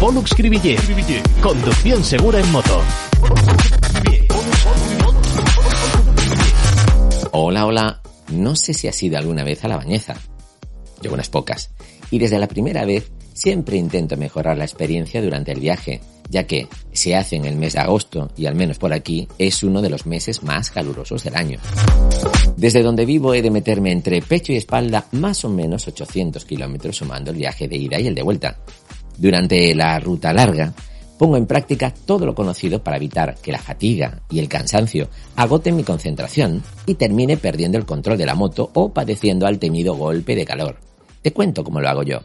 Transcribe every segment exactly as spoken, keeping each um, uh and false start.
Pollux Cribillé. Conducción segura en moto. Hola, hola. No sé si has ido alguna vez a La Bañeza. Yo unas pocas. Y desde la primera vez siempre intento mejorar la experiencia durante el viaje, ya que se hace en el mes de agosto y al menos por aquí es uno de los meses más calurosos del año. Desde donde vivo he de meterme entre pecho y espalda más o menos ochocientos kilómetros sumando el viaje de ida y el de vuelta. Durante la ruta larga pongo en práctica todo lo conocido para evitar que la fatiga y el cansancio agoten mi concentración y termine perdiendo el control de la moto o padeciendo al temido golpe de calor. Te cuento cómo lo hago yo.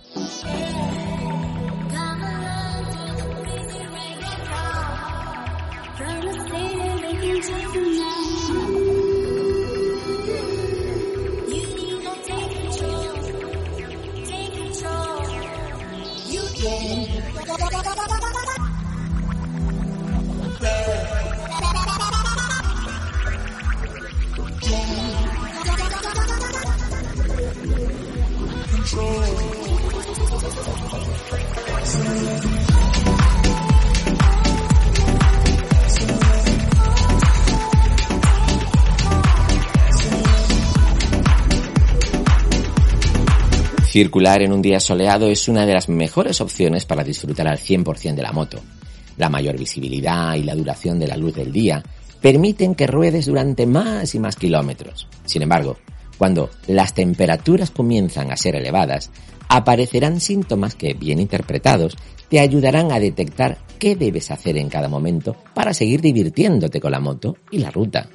Circular en un día soleado es una de las mejores opciones para disfrutar al cien por ciento de la moto. La mayor visibilidad y la duración de la luz del día permiten que ruedes durante más y más kilómetros. Sin embargo, cuando las temperaturas comienzan a ser elevadas, aparecerán síntomas que, bien interpretados, te ayudarán a detectar qué debes hacer en cada momento para seguir divirtiéndote con la moto y la ruta.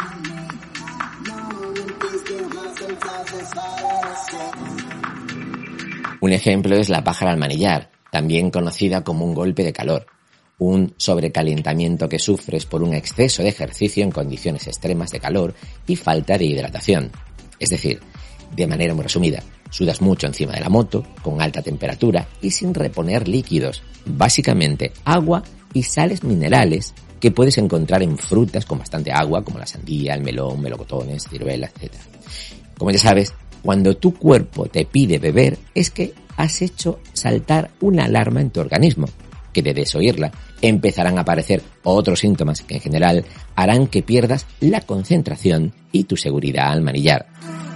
Un ejemplo es la pájara al manillar, también conocida como un golpe de calor, un sobrecalentamiento que sufres por un exceso de ejercicio en condiciones extremas de calor y falta de hidratación. Es decir, de manera muy resumida, sudas mucho encima de la moto, con alta temperatura y sin reponer líquidos, básicamente agua y sales minerales que puedes encontrar en frutas con bastante agua como la sandía, el melón, melocotones, ciruelas, etcétera. Como ya sabes, cuando tu cuerpo te pide beber es que has hecho saltar una alarma en tu organismo, que de desoírla empezarán a aparecer otros síntomas que en general harán que pierdas la concentración y tu seguridad al manillar.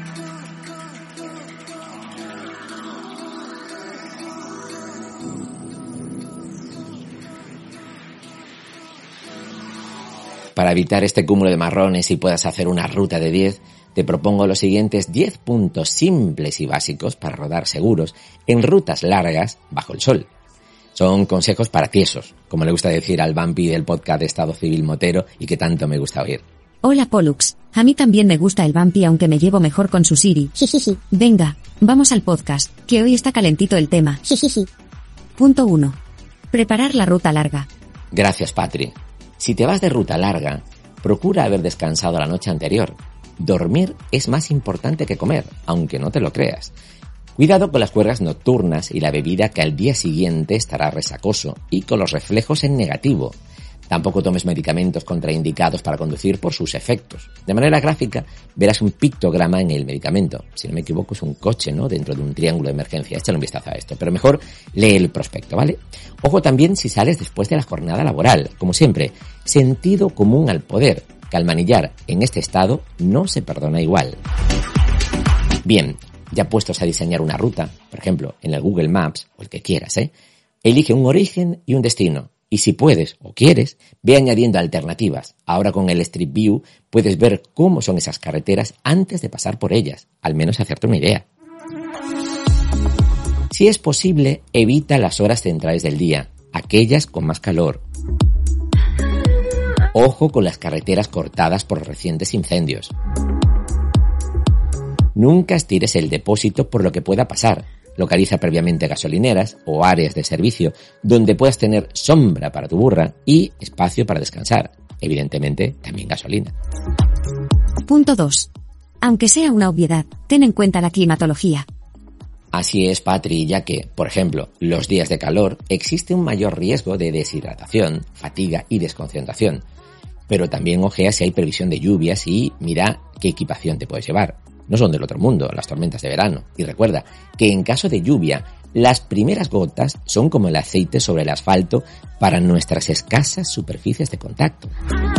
Para evitar este cúmulo de marrones y puedas hacer una ruta de diez, te propongo los siguientes diez puntos simples y básicos para rodar seguros en rutas largas bajo el sol. Son consejos para tiesos, como le gusta decir al vampi del podcast de Estado Civil Motero y que tanto me gusta oír. Hola Pollux, a mí también me gusta el vampi aunque me llevo mejor con su Siri. Venga, vamos al podcast, que hoy está calentito el tema. Punto uno. Preparar la ruta larga. Gracias, Patri. Si te vas de ruta larga, procura haber descansado la noche anterior. Dormir es más importante que comer, aunque no te lo creas. Cuidado con las juergas nocturnas y la bebida que al día siguiente estará resacoso y con los reflejos en negativo. Tampoco tomes medicamentos contraindicados para conducir por sus efectos. De manera gráfica, verás un pictograma en el medicamento. Si no me equivoco, es un coche, ¿no? Dentro de un triángulo de emergencia. Échale un vistazo a esto. Pero mejor lee el prospecto, ¿vale? Ojo también si sales después de la jornada laboral. Como siempre, sentido común al poder, que al manillar en este estado no se perdona igual. Bien, ya puestos a diseñar una ruta, por ejemplo, en el Google Maps, o el que quieras, ¿eh? Elige un origen y un destino. Y si puedes o quieres, ve añadiendo alternativas. Ahora con el Street View puedes ver cómo son esas carreteras antes de pasar por ellas, al menos hacerte una idea. Si es posible, evita las horas centrales del día, aquellas con más calor. Ojo con las carreteras cortadas por recientes incendios. Nunca estires el depósito por lo que pueda pasar. Localiza previamente gasolineras o áreas de servicio donde puedas tener sombra para tu burra y espacio para descansar. Evidentemente, también gasolina. Punto dos. Aunque sea una obviedad, ten en cuenta la climatología. Así es, Patri, ya que, por ejemplo, los días de calor existe un mayor riesgo de deshidratación, fatiga y desconcentración. Pero también ojea si hay previsión de lluvias y mira qué equipación te puedes llevar. No son del otro mundo las tormentas de verano. Y recuerda que en caso de lluvia, Las primeras gotas son como el aceite sobre el asfalto para nuestras escasas superficies de contacto.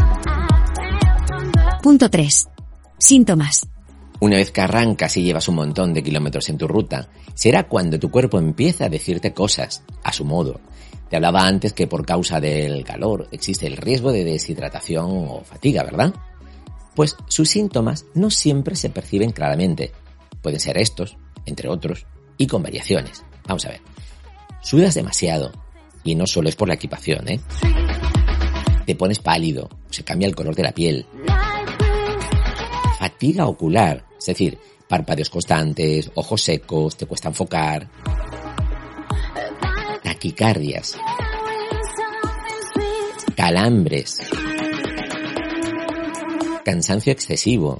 Punto tres. Síntomas. Una vez que arrancas y llevas un montón de kilómetros en tu ruta, será cuando tu cuerpo empieza a decirte cosas, a su modo. Te hablaba antes que por causa del calor existe el riesgo de deshidratación o fatiga, ¿verdad? Pues sus síntomas no siempre se perciben claramente. Pueden ser estos, entre otros, y con variaciones. Vamos a ver. Sudas demasiado, y no solo es por la equipación, ¿eh? Te pones pálido, o se cambia el color de la piel. Fatiga ocular, es decir, párpados constantes, ojos secos, te cuesta enfocar. Taquicardias. Calambres. Cansancio excesivo.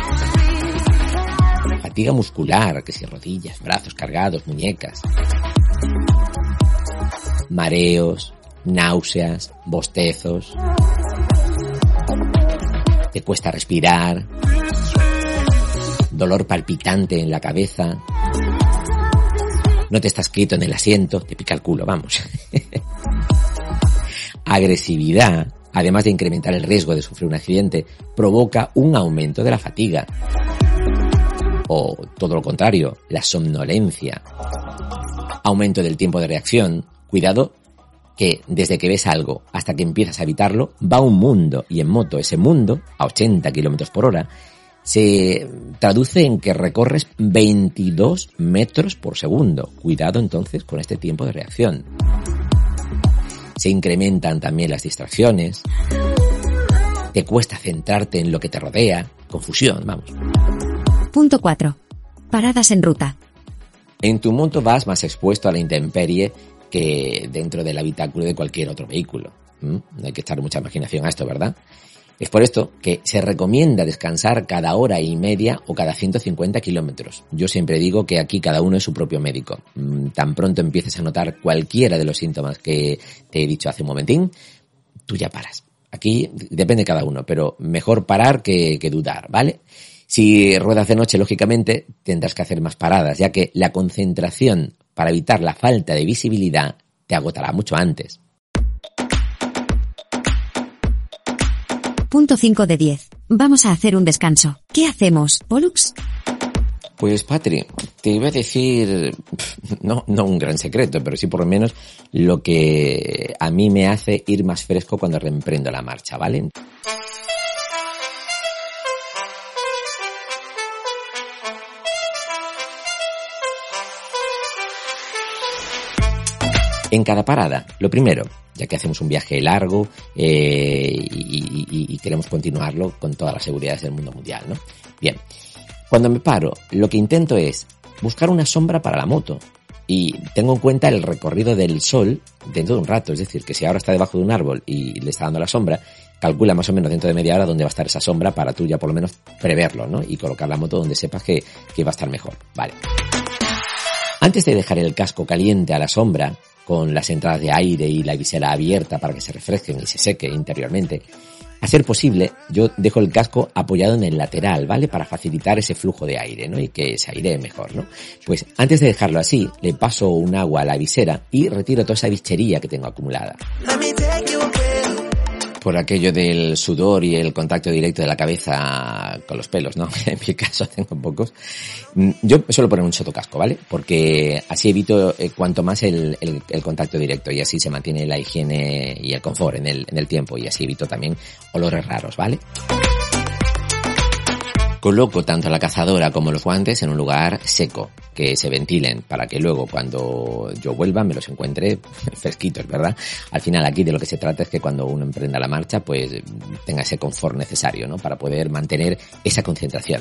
Fatiga muscular, que si rodillas, brazos cargados, muñecas. Mareos, náuseas, bostezos. Te cuesta respirar. Dolor palpitante en la cabeza. No te estás quieto en el asiento, te pica el culo, vamos. Agresividad, además de incrementar el riesgo de sufrir un accidente, provoca un aumento de la fatiga. O todo lo contrario, la somnolencia. Aumento del tiempo de reacción. Cuidado que desde que ves algo hasta que empiezas a evitarlo, va un mundo, y en moto ese mundo, a ochenta kilómetros por hora, se traduce en que recorres veintidós metros por segundo. Cuidado entonces con este tiempo de reacción. Se incrementan también las distracciones. Te cuesta centrarte en lo que te rodea. Confusión, vamos. Punto cuatro. Paradas en ruta. En tu moto vas más expuesto a la intemperie que dentro del habitáculo de cualquier otro vehículo. ¿Mm? No hay que echar mucha imaginación a esto, ¿verdad? Es por esto que se recomienda descansar cada hora y media o cada ciento cincuenta kilómetros. Yo siempre digo que aquí cada uno es su propio médico. Tan pronto empieces a notar cualquiera de los síntomas que te he dicho hace un momentín, tú ya paras. Aquí depende de cada uno, pero mejor parar que, que dudar, ¿vale? Si ruedas de noche, lógicamente, tendrás que hacer más paradas, ya que la concentración para evitar la falta de visibilidad te agotará mucho antes. Punto cinco de diez. Vamos a hacer un descanso. ¿Qué hacemos, Pollux? Pues, Patri, te iba a decir, no, no un gran secreto, pero sí por lo menos lo que a mí me hace ir más fresco cuando reemprendo la marcha, ¿vale? En cada parada, lo primero, ya que hacemos un viaje largo eh, y, y, y queremos continuarlo con todas las seguridades del mundo mundial, ¿no? Bien, cuando me paro, lo que intento es buscar una sombra para la moto y tengo en cuenta el recorrido del sol dentro de un rato, es decir, que si ahora está debajo de un árbol y le está dando la sombra, calcula más o menos dentro de media hora dónde va a estar esa sombra para tú ya por lo menos preverlo, ¿no? Y colocar la moto donde sepas que, que va a estar mejor, vale. Antes de dejar el casco caliente a la sombra, con las entradas de aire y la visera abierta para que se refresquen y se seque interiormente, a ser posible, yo dejo el casco apoyado en el lateral, ¿vale? Para facilitar ese flujo de aire, ¿no? Y que se airee mejor, ¿no? Pues antes de dejarlo así, le paso un agua a la visera y retiro toda esa bichería que tengo acumulada. Por aquello del sudor y el contacto directo de la cabeza con los pelos, ¿no? En mi caso tengo pocos. Yo suelo poner un sotocasco, ¿vale? Porque así evito eh, cuanto más el, el, el contacto directo y así se mantiene la higiene y el confort en el, en el tiempo y así evito también olores raros, ¿vale? Coloco tanto la cazadora como los guantes en un lugar seco, que se ventilen, para que luego cuando yo vuelva me los encuentre fresquitos, ¿verdad? Al final aquí de lo que se trata es que cuando uno emprenda la marcha, pues tenga ese confort necesario, ¿no? Para poder mantener esa concentración.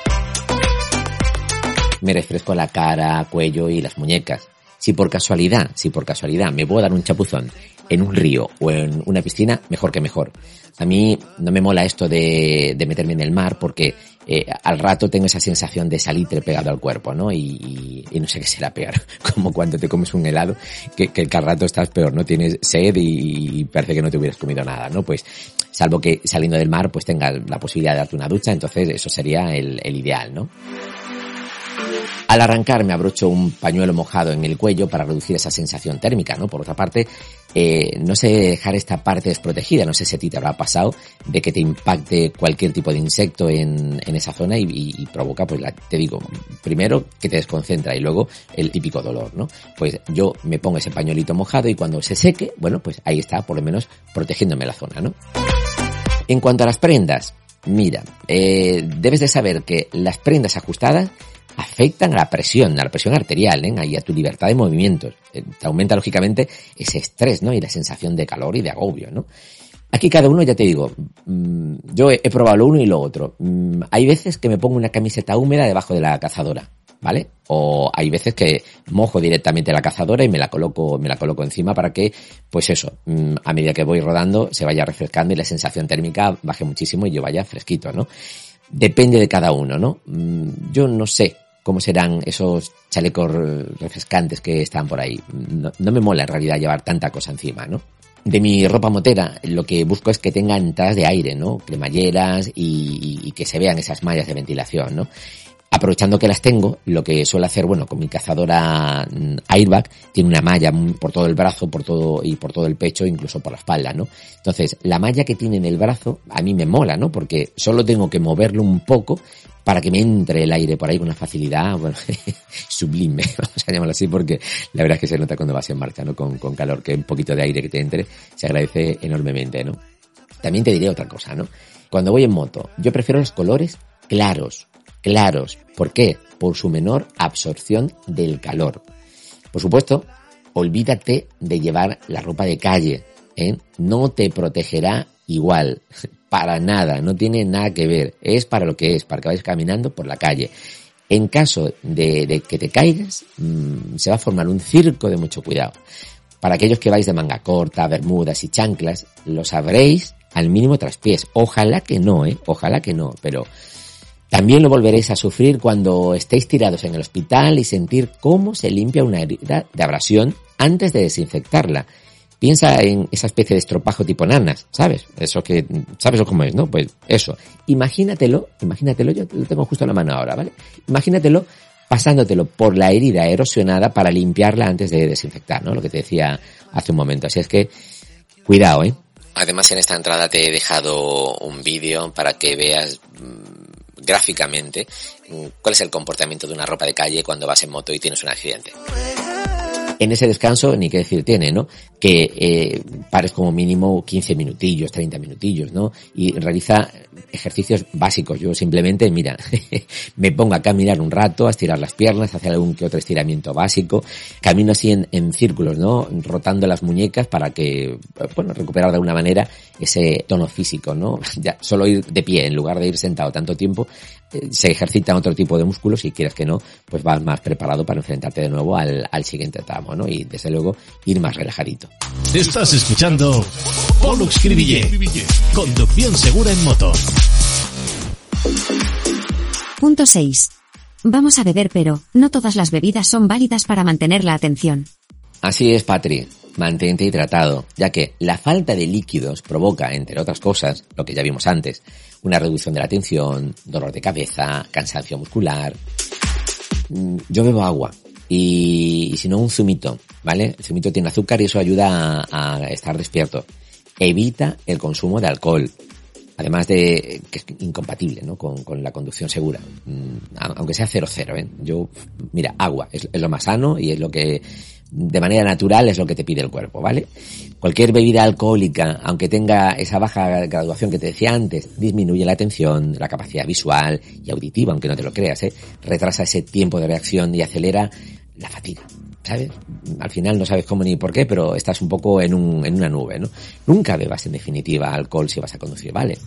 Me refresco la cara, cuello y las muñecas. Si por casualidad, si por casualidad me puedo dar un chapuzón en un río o en una piscina, mejor que mejor. A mí no me mola esto de, de meterme en el mar porque eh, al rato tengo esa sensación de salitre pegado al cuerpo, ¿no? Y, y, y no sé qué será peor, como cuando te comes un helado, que, que, que al rato estás peor, ¿no? Tienes sed y, y parece que no te hubieras comido nada, ¿no? Pues salvo que saliendo del mar pues tengas la posibilidad de darte una ducha, entonces eso sería el, el ideal, ¿no? Al arrancar me abrocho un pañuelo mojado en el cuello para reducir esa sensación térmica, ¿no? Por otra parte, eh, no sé dejar esta parte desprotegida, no sé si a ti te habrá pasado de que te impacte cualquier tipo de insecto en, en esa zona y, y, y provoca, pues la, te digo, primero que te desconcentra y luego el típico dolor, ¿no? Pues yo me pongo ese pañuelito mojado y cuando se seque, bueno, pues ahí está, por lo menos protegiéndome la zona, ¿no? En cuanto a las prendas, mira, eh, debes de saber que las prendas ajustadas afectan a la presión, a la presión arterial, ¿eh? Y a tu libertad de movimientos. Eh, te aumenta, lógicamente, ese estrés, ¿no? Y la sensación de calor y de agobio, ¿no? Aquí cada uno, ya te digo, mmm, yo he, he probado lo uno y lo otro. Mmm, hay veces que me pongo una camiseta húmeda debajo de la cazadora, ¿vale? O hay veces que mojo directamente la cazadora y me la coloco, me la coloco encima para que, pues eso, mmm, a medida que voy rodando se vaya refrescando y la sensación térmica baje muchísimo y yo vaya fresquito, ¿no? Depende de cada uno, ¿no? Mmm, yo no sé cómo serán esos chalecos refrescantes que están por ahí. No, no me mola en realidad llevar tanta cosa encima, ¿no? De mi ropa motera, lo que busco es que tenga entradas de aire, ¿no? Cremalleras y, y que se vean esas mallas de ventilación, ¿no? Aprovechando que las tengo, lo que suelo hacer, bueno, con mi cazadora Airbag, tiene una malla por todo el brazo, por todo, y por todo el pecho, incluso por la espalda, ¿no? Entonces, la malla que tiene en el brazo, a mí me mola, ¿no? Porque solo tengo que moverlo un poco para que me entre el aire por ahí con una facilidad, bueno, sublime, vamos a llamarlo así, porque la verdad es que se nota cuando vas en marcha, ¿no? Con, con calor, que un poquito de aire que te entre, se agradece enormemente, ¿no? También te diré otra cosa, ¿no? Cuando voy en moto, yo prefiero los colores claros, claros. ¿Por qué? Por su menor absorción del calor. Por supuesto, olvídate de llevar la ropa de calle, ¿eh? No te protegerá igual, para nada, no tiene nada que ver, es para lo que es, para que vayas caminando por la calle. En caso de, de que te caigas, mmm, se va a formar un circo de mucho cuidado. Para aquellos que vais de manga corta, bermudas y chanclas, lo sabréis al mínimo traspiés. Ojalá que no, ¿eh? Ojalá que no, pero también lo volveréis a sufrir cuando estéis tirados en el hospital y sentir cómo se limpia una herida de abrasión antes de desinfectarla. Piensa en esa especie de estropajo tipo nanas, ¿sabes? Eso que, ¿sabes cómo es, no? Pues eso. Imagínatelo, imagínatelo, yo lo tengo justo en la mano ahora, ¿vale? Imagínatelo pasándotelo por la herida erosionada para limpiarla antes de desinfectar, ¿no? Lo que te decía hace un momento. Así es que, cuidado, ¿eh? Además, en esta entrada te he dejado un vídeo para que veas mmm, gráficamente cuál es el comportamiento de una ropa de calle cuando vas en moto y tienes un accidente. En ese descanso, ni qué decir tiene, ¿no? Que eh, pares como mínimo quince minutillos, treinta minutillos, ¿no? Y realiza ejercicios básicos. Yo simplemente, mira, me pongo a caminar un rato, a estirar las piernas, a hacer algún que otro estiramiento básico. Camino así en, en círculos, ¿no? Rotando las muñecas para que, bueno, recuperar de alguna manera ese tono físico, ¿no? Ya solo ir de pie en lugar de ir sentado tanto tiempo, eh, se ejercitan otro tipo de músculos y quieras que no, pues vas más preparado para enfrentarte de nuevo al, al siguiente tramo, ¿no? Y desde luego ir más relajadito. Estás escuchando Pollux Cribillé, conducción segura en moto. Punto seis. Vamos a beber, pero no todas las bebidas son válidas para mantener la atención. Así es, Patri. Mantente hidratado, ya que la falta de líquidos provoca, entre otras cosas, lo que ya vimos antes, una reducción de la atención, dolor de cabeza, cansancio muscular. Yo bebo agua. Y, y si no, un zumito, ¿vale? El zumito tiene azúcar y eso ayuda a, a estar despierto. Evita el consumo de alcohol, además de que es incompatible, ¿no? Con, con la conducción segura, aunque sea cero cero, ¿eh? Yo, mira, agua es, es lo más sano y es lo que, de manera natural, es lo que te pide el cuerpo, ¿vale? Cualquier bebida alcohólica, aunque tenga esa baja graduación que te decía antes, disminuye la atención, la capacidad visual y auditiva, aunque no te lo creas, ¿eh? Retrasa ese tiempo de reacción y acelera la fatiga, ¿sabes? Al final no sabes cómo ni por qué, pero estás un poco en un, en una nube, ¿no? Nunca bebas, en definitiva, alcohol si vas a conducir, ¿vale?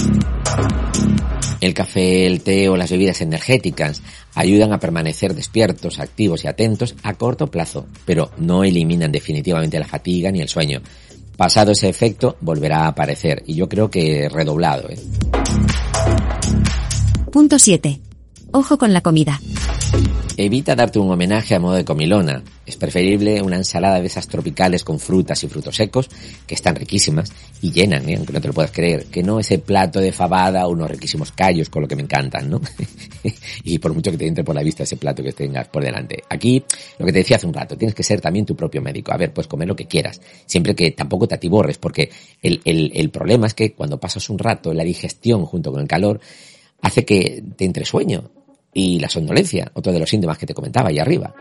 El café, el té o las bebidas energéticas ayudan a permanecer despiertos, activos y atentos a corto plazo, pero no eliminan definitivamente la fatiga ni el sueño. Pasado ese efecto, volverá a aparecer, y yo creo que redoblado, ¿eh? Punto siete. Ojo con la comida. Evita darte un homenaje a modo de comilona. Es preferible una ensalada de esas tropicales con frutas y frutos secos, que están riquísimas y llenan, ¿eh? Aunque no te lo puedas creer, que no ese plato de fabada o unos riquísimos callos, con lo que me encantan, ¿no? Y por mucho que te entre por la vista ese plato que tengas por delante. Aquí, lo que te decía hace un rato, tienes que ser también tu propio médico. A ver, puedes comer lo que quieras, siempre que tampoco te atiborres, porque el, el, el problema es que cuando pasas un rato, la digestión junto con el calor hace que te entre sueño. Y la somnolencia, otro de los síntomas que te comentaba ahí arriba.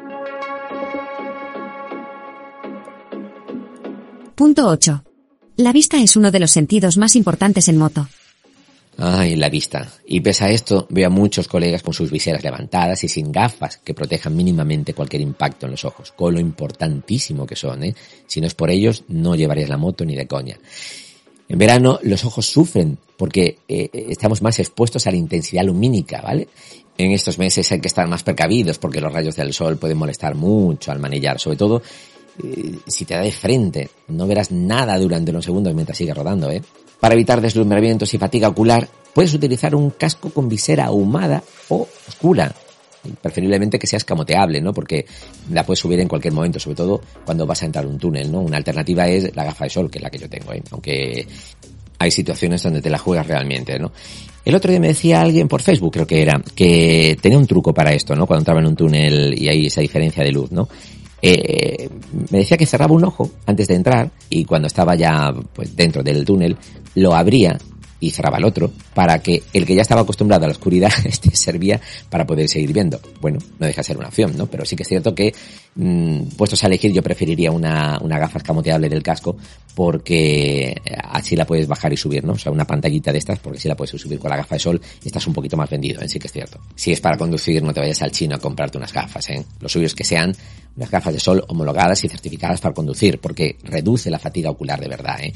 Punto ocho. La vista es uno de los sentidos más importantes en moto. Ay, la vista. Y pese a esto, veo a muchos colegas con sus viseras levantadas y sin gafas que protejan mínimamente cualquier impacto en los ojos, con lo importantísimo que son, ¿eh? Si no es por ellos, no llevarías la moto ni de coña. En verano los ojos sufren porque eh, estamos más expuestos a la intensidad lumínica, ¿vale? En estos meses hay que estar más precavidos porque los rayos del sol pueden molestar mucho al manillar, sobre todo eh, si te da de frente. No verás nada durante unos segundos mientras sigue rodando, ¿eh? Para evitar deslumbramientos y fatiga ocular, puedes utilizar un casco con visera ahumada o oscura. Preferiblemente que sea escamoteable, ¿no? Porque la puedes subir en cualquier momento, sobre todo cuando vas a entrar a un túnel, ¿no? Una alternativa es la gafa de sol, que es la que yo tengo, ¿eh? Aunque hay situaciones donde te la juegas realmente, ¿no? El otro día me decía alguien por Facebook, creo que era, que tenía un truco para esto, ¿no? Cuando entraba en un túnel y hay esa diferencia de luz, ¿no? Eh, me decía que cerraba un ojo antes de entrar y cuando estaba ya pues dentro del túnel lo abría y cerraba el otro, para que el que ya estaba acostumbrado a la oscuridad este servía para poder seguir viendo. Bueno, no deja de ser una opción, ¿no? Pero sí que es cierto que, mmm, puestos a elegir, yo preferiría una, una gafa escamoteable del casco, porque así la puedes bajar y subir, ¿no? O sea, una pantallita de estas, porque si la puedes subir con la gafa de sol, estás un poquito más vendido, ¿eh? Sí que es cierto. Si es para conducir, no te vayas al chino a comprarte unas gafas, ¿eh? Lo suyo es que sean unas gafas de sol homologadas y certificadas para conducir, porque reduce la fatiga ocular de verdad, ¿eh?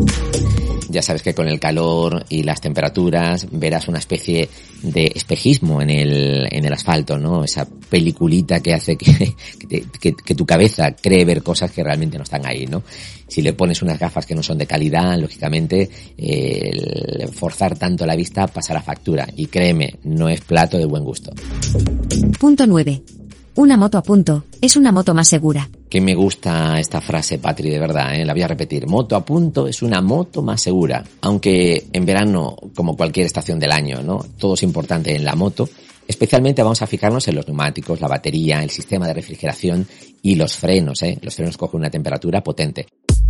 Ya sabes que con el calor y las temperaturas verás una especie de espejismo en el en el asfalto, ¿no? Esa peliculita que hace que, que, que, que tu cabeza cree ver cosas que realmente no están ahí, ¿no? Si le pones unas gafas que no son de calidad, lógicamente eh, el forzar tanto la vista pasará factura. Y créeme, no es plato de buen gusto. Punto nueve. Una moto a punto es una moto más segura. Que me gusta esta frase, Patri, de verdad, ¿eh? La voy a repetir. Moto a punto es una moto más segura. Aunque en verano, como cualquier estación del año, ¿no? Todo es importante en la moto. Especialmente vamos a fijarnos en los neumáticos, la batería, el sistema de refrigeración y los frenos, ¿eh? Los frenos cogen una temperatura potente.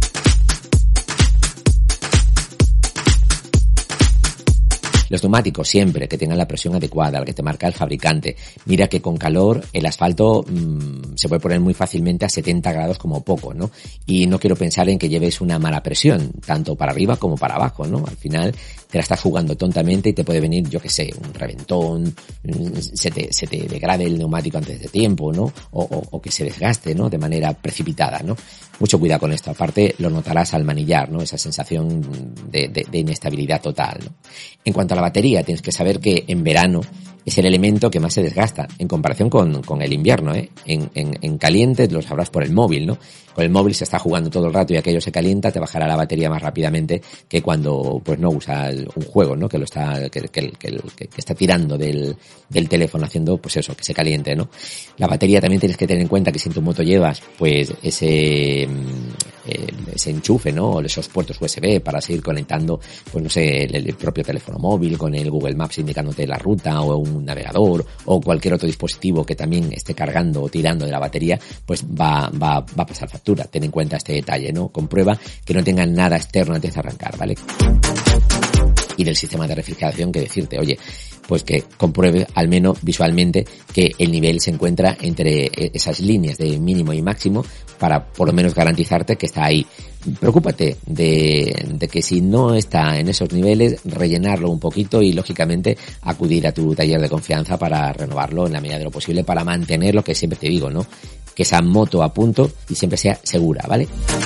Los neumáticos siempre que tengan la presión adecuada, la que te marca el fabricante. Mira que con calor el asfalto mmm, se puede poner muy fácilmente a setenta grados como poco, ¿no? Y no quiero pensar en que lleves una mala presión, tanto para arriba como para abajo, ¿no? Al final te la estás jugando tontamente y te puede venir, yo qué sé, un reventón, se te, se te degrade el neumático antes de tiempo, ¿no? O, o, o que se desgaste, ¿no? De manera precipitada, ¿no? Mucho cuidado con esto. Aparte lo notarás al manillar, ¿no? Esa sensación de, de, de inestabilidad total, ¿no? En cuanto a la batería, tienes que saber que en verano es el elemento que más se desgasta en comparación con, con el invierno, ¿eh? En, en, en caliente lo sabrás por el móvil, ¿no? Con el móvil se está jugando todo el rato y aquello se calienta, te bajará la batería más rápidamente que cuando pues no usas un juego, ¿no? Que lo está, que, que, que, que, que está tirando del, del teléfono haciendo pues eso, que se caliente, ¿no? La batería también tienes que tener en cuenta que si en tu moto llevas pues ese, ese enchufe, ¿no? O esos puertos U S B para seguir conectando, pues no sé, el, el propio teléfono móvil con el Google Maps indicándote la ruta o un navegador o cualquier otro dispositivo que también esté cargando o tirando de la batería, pues va, va, va a pasar factura. Ten en cuenta este detalle, ¿no? Comprueba que no tengan nada externo antes de arrancar, ¿vale? Y del sistema de refrigeración, que decirte, oye, pues que compruebe al menos visualmente que el nivel se encuentra entre esas líneas de mínimo y máximo para por lo menos garantizarte que está ahí. Preocúpate de, de que si no está en esos niveles, rellenarlo un poquito y lógicamente acudir a tu taller de confianza para renovarlo en la medida de lo posible, para mantener lo que siempre te digo, ¿no? Que esa moto a punto y siempre sea segura, ¿vale?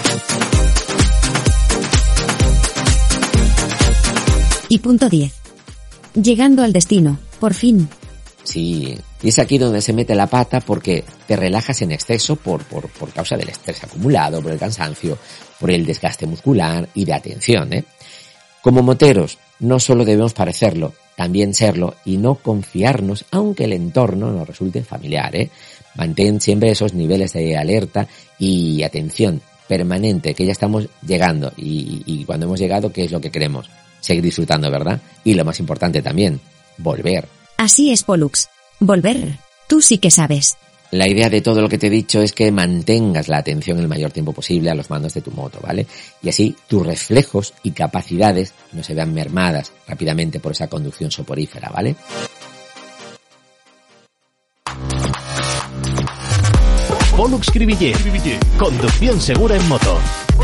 Y punto diez. Llegando al destino, por fin. Sí, y es aquí donde se mete la pata porque te relajas en exceso por, por, por causa del estrés acumulado, por el cansancio, por el desgaste muscular y de atención, ¿eh? Como moteros, no solo debemos parecerlo, también serlo y no confiarnos aunque el entorno nos resulte familiar, ¿eh? Mantén siempre esos niveles de alerta y atención permanente, que ya estamos llegando y, y cuando hemos llegado, ¿qué es lo que queremos? Seguir disfrutando, ¿verdad? Y lo más importante también, volver. Así es, Pollux. Volver. Tú sí que sabes. La idea de todo lo que te he dicho es que mantengas la atención el mayor tiempo posible a los mandos de tu moto, ¿vale? Y así tus reflejos y capacidades no se vean mermadas rápidamente por esa conducción soporífera, ¿vale? Pollux Cribillé. Conducción segura en moto.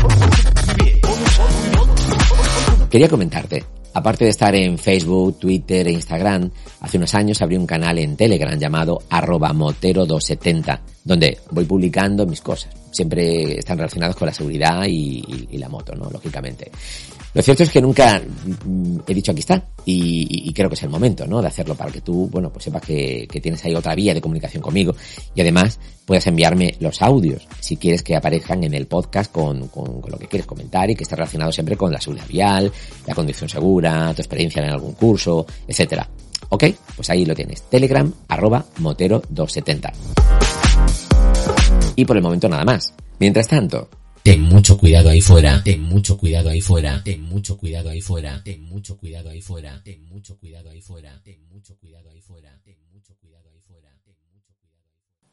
Quería comentarte, aparte de estar en Facebook, Twitter e Instagram, hace unos años abrí un canal en Telegram llamado arroba motero doscientos setenta, donde voy publicando mis cosas. Siempre están relacionados con la seguridad y, y, y la moto, ¿no? Lógicamente. Lo cierto es que nunca mm, he dicho aquí está y, y, y creo que es el momento, ¿no? De hacerlo para que tú, bueno, pues sepas que, que tienes ahí otra vía de comunicación conmigo y además puedas enviarme los audios si quieres que aparezcan en el podcast con, con, con lo que quieres comentar y que esté relacionado siempre con la seguridad vial, la conducción segura, tu experiencia en algún curso, etcétera. ¿Ok? Pues ahí lo tienes. Telegram, arroba motero doscientos setenta. Y por el momento nada más. Mientras tanto, ten mucho cuidado ahí fuera, ten mucho cuidado ahí fuera, ten mucho cuidado ahí fuera, ten mucho cuidado ahí fuera, ten mucho cuidado ahí fuera, ten mucho cuidado ahí fuera, ten mucho cuidado ahí fuera.